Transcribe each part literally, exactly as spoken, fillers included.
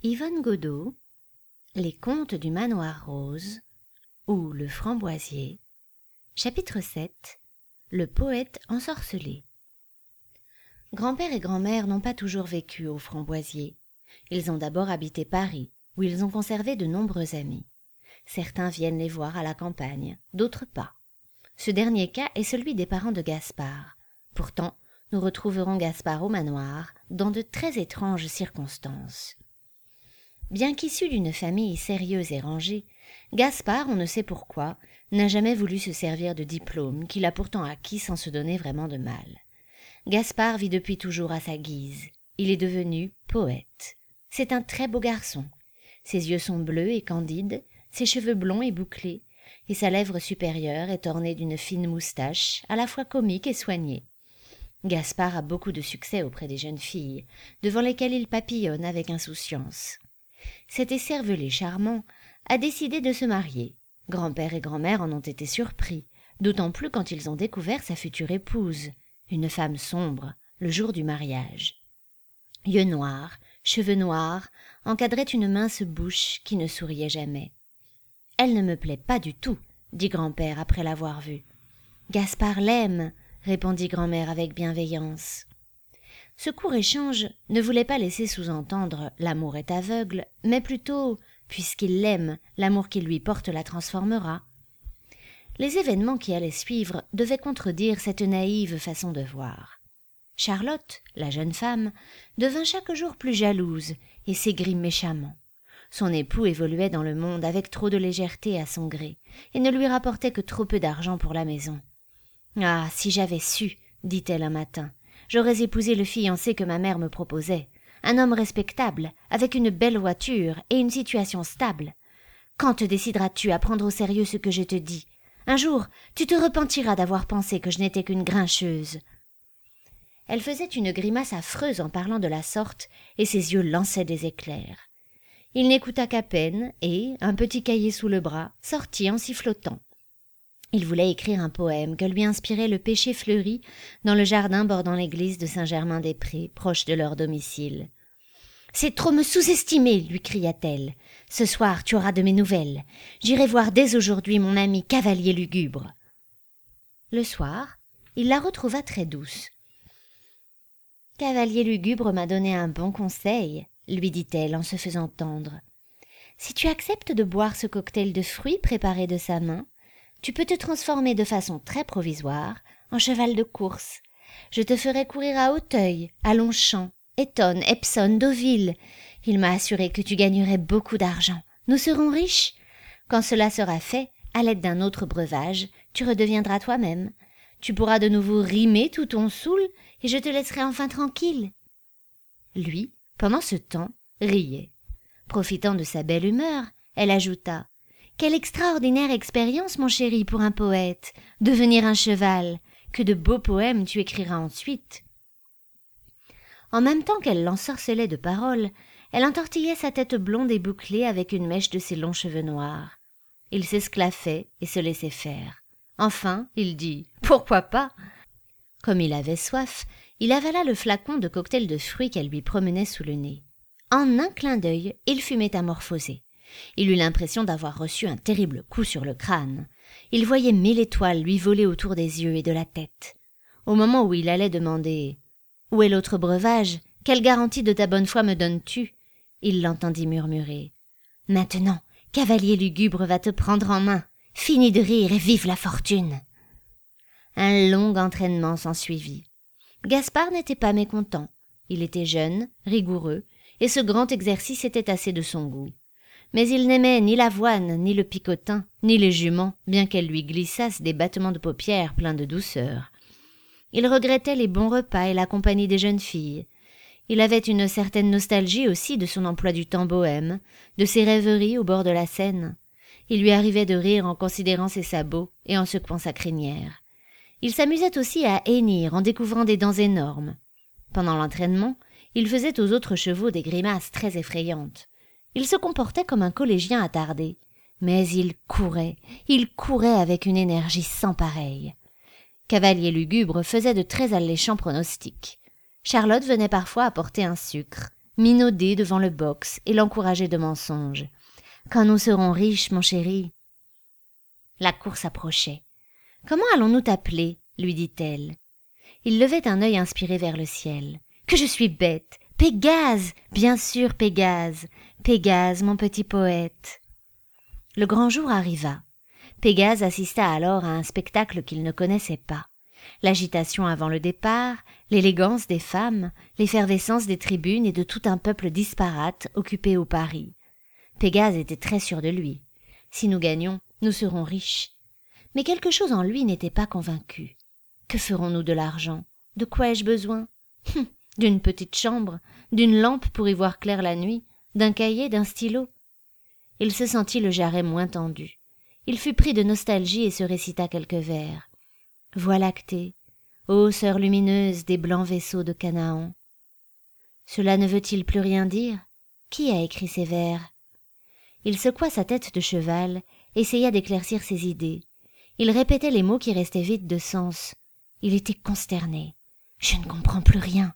Yvonne Godeau, Les contes du manoir rose ou Le framboisier, chapitre sept, Le poète ensorcelé. Grand-père et grand-mère n'ont pas toujours vécu au Framboisier. Ils ont d'abord habité Paris, où ils ont conservé de nombreux amis. Certains viennent les voir à la campagne, d'autres pas. Ce dernier cas est celui des parents de Gaspard. Pourtant, nous retrouverons Gaspard au manoir, dans de très étranges circonstances. Bien qu'issu d'une famille sérieuse et rangée, Gaspard, on ne sait pourquoi, n'a jamais voulu se servir de diplôme qu'il a pourtant acquis sans se donner vraiment de mal. Gaspard vit depuis toujours à sa guise. Il est devenu poète. C'est un très beau garçon. Ses yeux sont bleus et candides, ses cheveux blonds et bouclés, et sa lèvre supérieure est ornée d'une fine moustache, à la fois comique et soignée. Gaspard a beaucoup de succès auprès des jeunes filles, devant lesquelles il papillonne avec insouciance. Cet écervelé charmant a décidé de se marier. Grand-père et grand-mère en ont été surpris, d'autant plus quand ils ont découvert sa future épouse, une femme sombre, le jour du mariage. Yeux noirs, cheveux noirs, encadraient une mince bouche qui ne souriait jamais. « Elle ne me plaît pas du tout, » dit grand-père après l'avoir vue. « Gaspard l'aime, » répondit grand-mère avec bienveillance. Ce court échange ne voulait pas laisser sous-entendre « l'amour est aveugle », mais plutôt « puisqu'il l'aime, l'amour qu'il lui porte la transformera ». Les événements qui allaient suivre devaient contredire cette naïve façon de voir. Charlotte, la jeune femme, devint chaque jour plus jalouse et s'aigrit méchamment. Son époux évoluait dans le monde avec trop de légèreté à son gré et ne lui rapportait que trop peu d'argent pour la maison. « Ah, si j'avais su, dit-elle un matin, j'aurais épousé le fiancé que ma mère me proposait, un homme respectable, avec une belle voiture et une situation stable. Quand te décideras-tu à prendre au sérieux ce que je te dis ? Un jour, tu te repentiras d'avoir pensé que je n'étais qu'une grincheuse. » Elle faisait une grimace affreuse en parlant de la sorte, et ses yeux lançaient des éclairs. Il n'écouta qu'à peine, et, un petit cahier sous le bras, sortit en sifflotant. Il voulait écrire un poème que lui inspirait le pêcher fleuri dans le jardin bordant l'église de Saint-Germain-des-Prés, proche de leur domicile. « C'est trop me sous-estimer, lui cria-t-elle. Ce soir, tu auras de mes nouvelles. J'irai voir dès aujourd'hui mon ami Cavalier Lugubre. » Le soir, il la retrouva très douce. « Cavalier Lugubre m'a donné un bon conseil, » lui dit-elle en se faisant tendre. « Si tu acceptes de boire ce cocktail de fruits préparé de sa main, tu peux te transformer de façon très provisoire en cheval de course. Je te ferai courir à Auteuil, à Longchamp, Eton, Epsom, Deauville. Il m'a assuré que tu gagnerais beaucoup d'argent. Nous serons riches. Quand cela sera fait, à l'aide d'un autre breuvage, tu redeviendras toi-même. Tu pourras de nouveau rimer tout ton soûl et je te laisserai enfin tranquille. » Lui, pendant ce temps, riait. Profitant de sa belle humeur, elle ajouta « Quelle extraordinaire expérience, mon chéri, pour un poète, devenir un cheval. Que de beaux poèmes tu écriras ensuite. » En même temps qu'elle l'ensorcelait de paroles, elle entortillait sa tête blonde et bouclée avec une mèche de ses longs cheveux noirs. Il s'esclaffait et se laissait faire. Enfin, il dit « Pourquoi pas ?» Comme il avait soif, il avala le flacon de cocktail de fruits qu'elle lui promenait sous le nez. En un clin d'œil, il fut métamorphosé. Il eut l'impression d'avoir reçu un terrible coup sur le crâne. Il voyait mille étoiles lui voler autour des yeux et de la tête. Au moment où il allait demander « Où est l'autre breuvage ? Quelle garantie de ta bonne foi me donnes-tu » il l'entendit murmurer « Maintenant, Cavalier Lugubre va te prendre en main. Finis de rire et vive la fortune !» Un long entraînement s'ensuivit. Gaspard n'était pas mécontent. Il était jeune, rigoureux, et ce grand exercice était assez de son goût. Mais il n'aimait ni l'avoine, ni le picotin, ni les juments, bien qu'elles lui glissassent des battements de paupières pleins de douceur. Il regrettait les bons repas et la compagnie des jeunes filles. Il avait une certaine nostalgie aussi de son emploi du temps bohème, de ses rêveries au bord de la Seine. Il lui arrivait de rire en considérant ses sabots et en secouant sa crinière. Il s'amusait aussi à hennir en découvrant des dents énormes. Pendant l'entraînement, il faisait aux autres chevaux des grimaces très effrayantes. Il se comportait comme un collégien attardé, mais il courait, il courait avec une énergie sans pareille. Cavalier Lugubre faisait de très alléchants pronostics. Charlotte venait parfois apporter un sucre, minauder devant le box et l'encourager de mensonges. « Quand nous serons riches, mon chéri !» La course approchait. « Comment allons-nous t'appeler ?» lui dit-elle. Il levait un œil inspiré vers le ciel. « Que je suis bête ! Pégase ! Bien sûr, Pégase ! Pégase, mon petit poète !» Le grand jour arriva. Pégase assista alors à un spectacle qu'il ne connaissait pas. L'agitation avant le départ, l'élégance des femmes, l'effervescence des tribunes et de tout un peuple disparate occupé au pari. Pégase était très sûr de lui. Si nous gagnons, nous serons riches. Mais quelque chose en lui n'était pas convaincu. Que ferons-nous de l'argent? De quoi ai-je besoin? Hum, d'une petite chambre, d'une lampe pour y voir clair la nuit, d'un cahier, d'un stylo. Il se sentit le jarret moins tendu. Il fut pris de nostalgie et se récita quelques vers. Voie lactée, ô sœur lumineuse des blancs vaisseaux de Canaan. Cela ne veut-il plus rien dire? Qui a écrit ces vers? Il secoua sa tête de cheval, essaya d'éclaircir ses idées. Il répétait les mots qui restaient vides de sens. Il était consterné. Je ne comprends plus rien.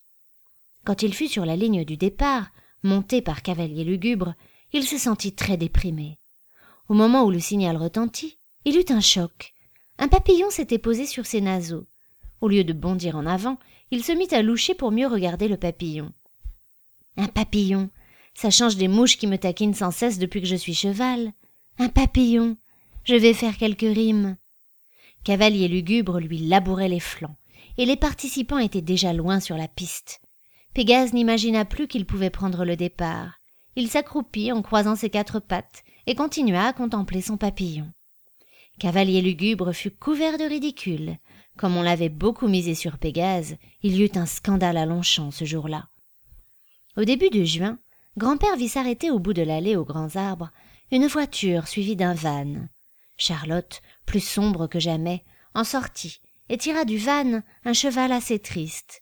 Quand il fut sur la ligne du départ, monté par cavalier lugubre, il se sentit très déprimé. Au moment où le signal retentit, il eut un choc. Un papillon s'était posé sur ses naseaux. Au lieu de bondir en avant, il se mit à loucher pour mieux regarder le papillon. Un papillon, ça change des mouches qui me taquinent sans cesse depuis que je suis cheval. Un papillon, je vais faire quelques rimes. Cavalier lugubre lui labourait les flancs, et les participants étaient déjà loin sur la piste. Pégase n'imagina plus qu'il pouvait prendre le départ. Il s'accroupit en croisant ses quatre pattes et continua à contempler son papillon. Cavalier lugubre fut couvert de ridicule. Comme on l'avait beaucoup misé sur Pégase, il y eut un scandale à Longchamp ce jour-là. Au début de juin, grand-père vit s'arrêter au bout de l'allée aux grands arbres une voiture suivie d'un van. Charlotte, plus sombre que jamais, en sortit et tira du van un cheval assez triste.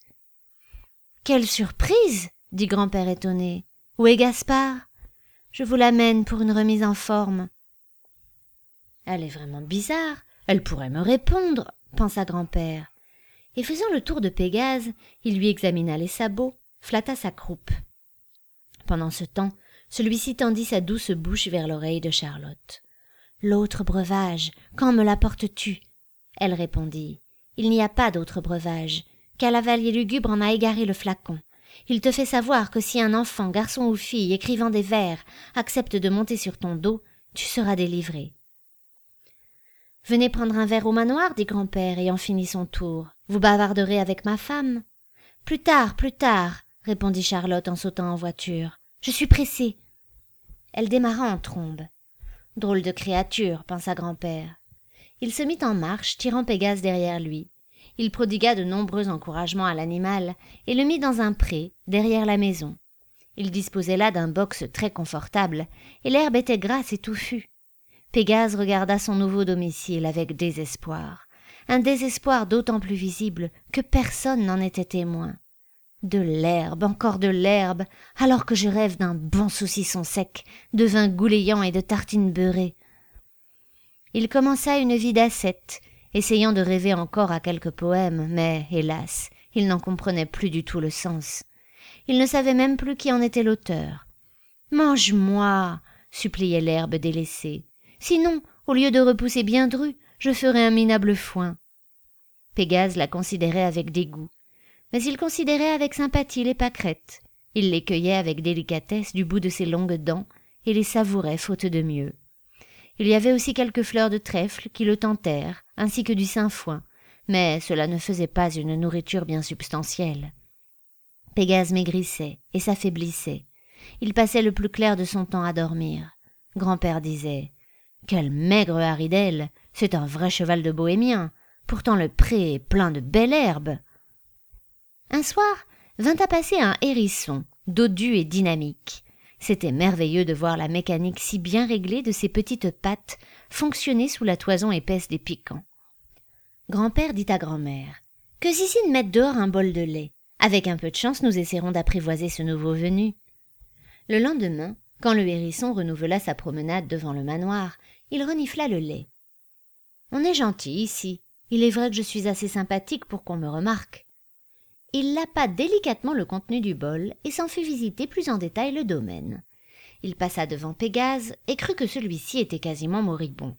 « Quelle surprise !» dit grand-père étonné. « Où est Gaspard ? Je vous l'amène pour une remise en forme. » Elle est vraiment bizarre, elle pourrait me répondre, pensa grand-père. Et faisant le tour de Pégase, il lui examina les sabots, flatta sa croupe. Pendant ce temps, celui-ci tendit sa douce bouche vers l'oreille de Charlotte. « L'autre breuvage, quand me l'apportes-tu » Elle répondit. « Il n'y a pas d'autre breuvage. Cavalier lugubre en a égaré le flacon. Il te fait savoir que si un enfant, garçon ou fille, écrivant des vers, accepte de monter sur ton dos, tu seras délivré. » « Venez prendre un verre au manoir, dit grand-père, ayant fini son tour. Vous bavarderez avec ma femme. »« Plus tard, plus tard, répondit Charlotte en sautant en voiture. Je suis pressée. » Elle démarra en trombe. Drôle de créature, pensa grand-père. Il se mit en marche, tirant Pégase derrière lui. Il prodigua de nombreux encouragements à l'animal et le mit dans un pré, derrière la maison. Il disposait là d'un box très confortable, et l'herbe était grasse et touffue. Pégase regarda son nouveau domicile avec désespoir, un désespoir d'autant plus visible que personne n'en était témoin. De l'herbe, encore de l'herbe, alors que je rêve d'un bon saucisson sec, de vin gouléant et de tartines beurrées. Il commença une vie d'ascète, essayant de rêver encore à quelques poèmes, mais, hélas, il n'en comprenait plus du tout le sens. Il ne savait même plus qui en était l'auteur. « Mange-moi !» suppliait l'herbe délaissée. « Sinon, au lieu de repousser bien dru, je ferai un minable foin. » Pégase la considérait avec dégoût. Mais il considérait avec sympathie les pâquerettes. Il les cueillait avec délicatesse du bout de ses longues dents et les savourait faute de mieux. Il y avait aussi quelques fleurs de trèfle qui le tentèrent, ainsi que du sainfoin, mais cela ne faisait pas une nourriture bien substantielle. Pégase maigrissait et s'affaiblissait. Il passait le plus clair de son temps à dormir. Grand-père disait « Quel maigre haridelle! C'est un vrai cheval de bohémien. Pourtant le pré est plein de belle herbe. » Un soir, vint à passer un hérisson, dodu et dynamique. C'était merveilleux de voir la mécanique si bien réglée de ses petites pattes fonctionner sous la toison épaisse des piquants. Grand-père dit à grand-mère « Que Zizine mette dehors un bol de lait. Avec un peu de chance, nous essaierons d'apprivoiser ce nouveau venu. » Le lendemain, quand le hérisson renouvela sa promenade devant le manoir, il renifla le lait. « On est gentil ici. Il est vrai que je suis assez sympathique pour qu'on me remarque. » il lapa délicatement le contenu du bol et s'en fit visiter plus en détail le domaine. Il passa devant Pégase et crut que celui-ci était quasiment moribond.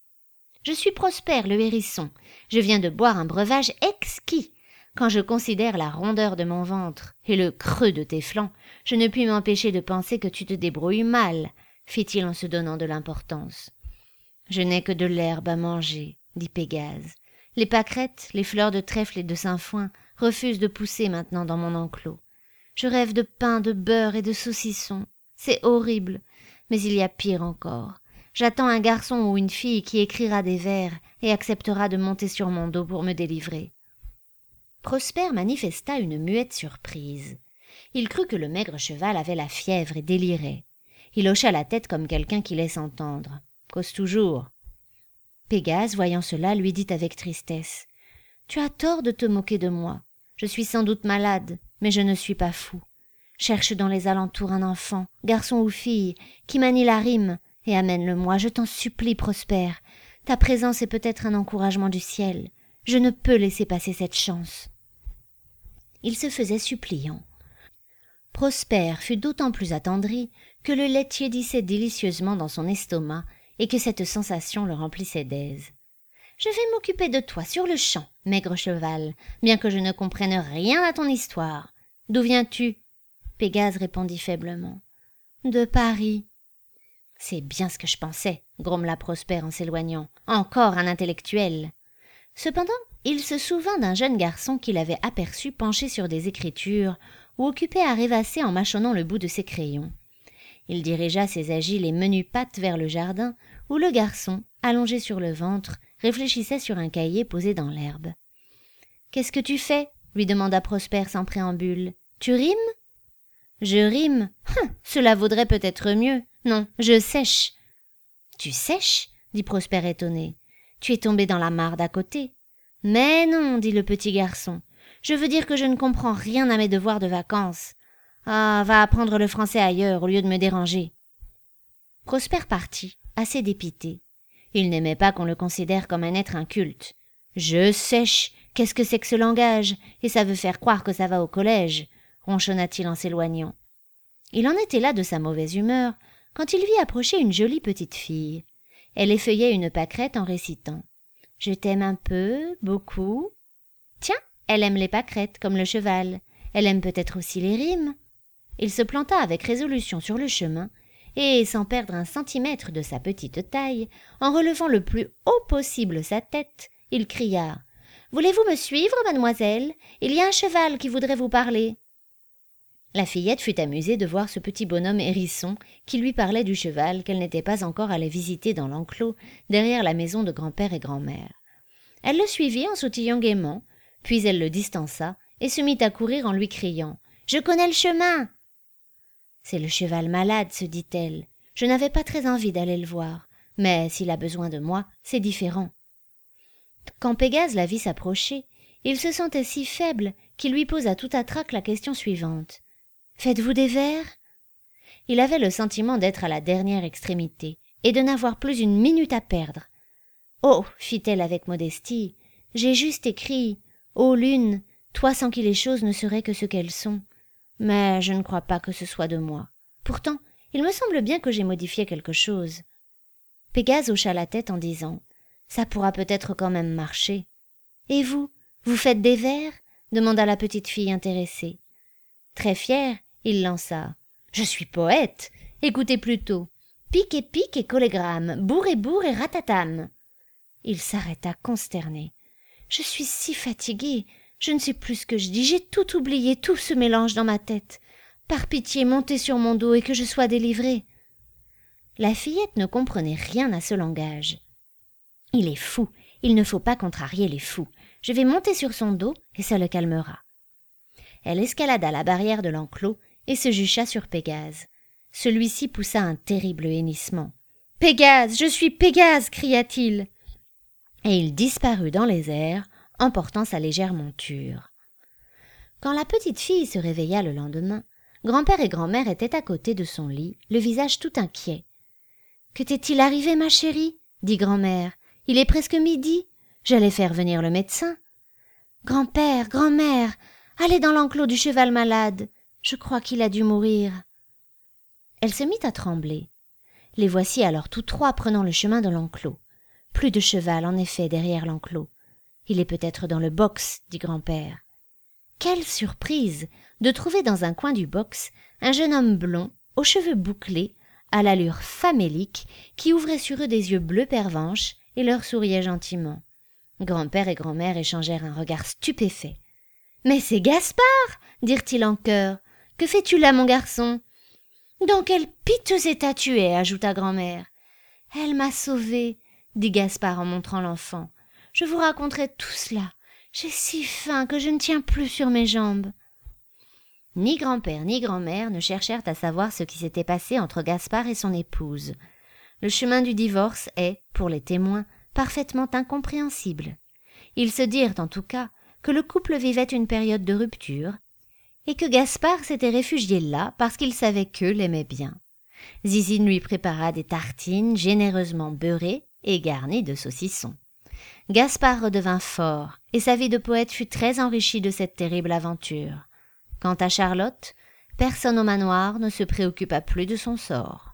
« Je suis Prosper, le hérisson. Je viens de boire un breuvage exquis. Quand je considère la rondeur de mon ventre et le creux de tes flancs, je ne puis m'empêcher de penser que tu te débrouilles mal, fit-il en se donnant de l'importance. Je n'ai que de l'herbe à manger, dit Pégase. Les pâquerettes, les fleurs de trèfle et de sainfoin refusent de pousser maintenant dans mon enclos. Je rêve de pain, de beurre et de saucisson. C'est horrible, mais il y a pire encore. J'attends un garçon ou une fille qui écrira des vers et acceptera de monter sur mon dos pour me délivrer. Prosper manifesta une muette surprise. Il crut que le maigre cheval avait la fièvre et délirait. Il hocha la tête comme quelqu'un qui laisse entendre. « Cause toujours. » Pégase, voyant cela, lui dit avec tristesse. « Tu as tort de te moquer de moi. Je suis sans doute malade, mais je ne suis pas fou. Cherche dans les alentours un enfant, garçon ou fille, qui manie la rime, et amène-le-moi, je t'en supplie, Prosper. Ta présence est peut-être un encouragement du ciel. Je ne peux laisser passer cette chance. » Il se faisait suppliant. Prosper fut d'autant plus attendri que le lait tiédissait délicieusement dans son estomac et que cette sensation le remplissait d'aise. « Je vais m'occuper de toi sur le champ, maigre cheval, bien que je ne comprenne rien à ton histoire. D'où viens-tu » Pégase répondit faiblement. « De Paris. »« C'est bien ce que je pensais, » grommela Prosper en s'éloignant. « Encore un intellectuel. » Cependant, il se souvint d'un jeune garçon qu'il avait aperçu penché sur des écritures ou occupé à rêvasser en mâchonnant le bout de ses crayons. Il dirigea ses agiles et menues pattes vers le jardin où le garçon, allongé sur le ventre, réfléchissait sur un cahier posé dans l'herbe. « Qu'est-ce que tu fais » lui demanda Prosper sans préambule. « Tu rimes ?»« Je rime. Hum, cela vaudrait peut-être mieux. Non, je sèche. »« Tu sèches » dit Prosper étonné. « Tu es tombé dans la mare d'à côté. »« Mais non, dit le petit garçon. Je veux dire que je ne comprends rien à mes devoirs de vacances. Ah, va apprendre le français ailleurs au lieu de me déranger. » Prosper partit, assez dépité. Il n'aimait pas qu'on le considère comme un être inculte. « Je sèche. Qu'est-ce que c'est que ce langage? Et ça veut faire croire que ça va au collège, » ronchonna-t-il en s'éloignant. Il en était là de sa mauvaise humeur quand il vit approcher une jolie petite fille. Elle effeuillait une pâquerette en récitant. « Je t'aime un peu, beaucoup. » Tiens, elle aime les pâquerettes comme le cheval. Elle aime peut-être aussi les rimes. Il se planta avec résolution sur le chemin et, sans perdre un centimètre de sa petite taille, en relevant le plus haut possible sa tête, il cria « Voulez-vous me suivre, mademoiselle? Il y a un cheval qui voudrait vous parler. » La fillette fut amusée de voir ce petit bonhomme hérisson qui lui parlait du cheval qu'elle n'était pas encore allée visiter dans l'enclos derrière la maison de grand-père et grand-mère. Elle le suivit en sautillant gaiement, puis elle le distança et se mit à courir en lui criant « Je connais le chemin !»« C'est le cheval malade, se dit-elle. Je n'avais pas très envie d'aller le voir, mais s'il a besoin de moi, c'est différent. » Quand Pégase la vit s'approcher, il se sentait si faible qu'il lui posa tout à trac la question suivante. « Faites-vous des vers ?» Il avait le sentiment d'être à la dernière extrémité et de n'avoir plus une minute à perdre. « Oh » fit-elle avec modestie, « j'ai juste écrit « Ô lune, toi sans qui les choses ne seraient que ce qu'elles sont. » Mais je ne crois pas que ce soit de moi. Pourtant, il me semble bien que j'ai modifié quelque chose. Pégase hocha la tête en disant « Ça pourra peut-être quand même marcher. »« Et vous, vous faites des vers ?» demanda la petite fille intéressée. Très fier, il lança « Je suis poète. Écoutez plutôt. Pique et pique et collégramme, bourre et bourre et ratatam. » Il s'arrêta consterné. « Je suis si fatigué. Je ne sais plus ce que je dis. J'ai tout oublié, tout se mélange dans ma tête. Par pitié, montez sur mon dos et que je sois délivrée. » La fillette ne comprenait rien à ce langage. « Il est fou. Il ne faut pas contrarier les fous. Je vais monter sur son dos et ça le calmera. » Elle escalada la barrière de l'enclos et se jucha sur Pégase. Celui-ci poussa un terrible hennissement. « Pégase, je suis Pégase !» cria-t-il. Et il disparut dans les airs, emportant sa légère monture. Quand la petite fille se réveilla le lendemain, grand-père et grand-mère étaient à côté de son lit, le visage tout inquiet. « Que t'est-il arrivé, ma chérie ?» dit grand-mère. « Il est presque midi. J'allais faire venir le médecin. »« Grand-père, grand-mère, Allez dans l'enclos du cheval malade. Je crois qu'il a dû mourir. » Elle se mit à trembler. Les voici alors tous trois prenant le chemin de l'enclos. Plus de cheval, en effet, derrière l'enclos. « Il est peut-être dans le box, » dit grand-père. Quelle surprise de trouver dans un coin du box un jeune homme blond, aux cheveux bouclés, à l'allure famélique, qui ouvrait sur eux des yeux bleus pervenches et leur souriait gentiment. Grand-père et grand-mère échangèrent un regard stupéfait. « Mais c'est Gaspard !» dirent-ils en chœur. « Que fais-tu là, mon garçon ?»« Dans quel piteux état tu es ?» ajouta grand-mère. « Elle m'a sauvé, » dit Gaspard en montrant l'enfant. « Je vous raconterai tout cela. J'ai si faim que je ne tiens plus sur mes jambes. » Ni grand-père ni grand-mère ne cherchèrent à savoir ce qui s'était passé entre Gaspard et son épouse. Le chemin du divorce est, pour les témoins, parfaitement incompréhensible. Ils se dirent en tout cas que le couple vivait une période de rupture et que Gaspard s'était réfugié là parce qu'il savait qu'eux l'aimaient bien. Zizine lui prépara des tartines généreusement beurrées et garnies de saucissons. Gaspard redevint fort et sa vie de poète fut très enrichie de cette terrible aventure. Quant à Charlotte, personne au manoir ne se préoccupa plus de son sort.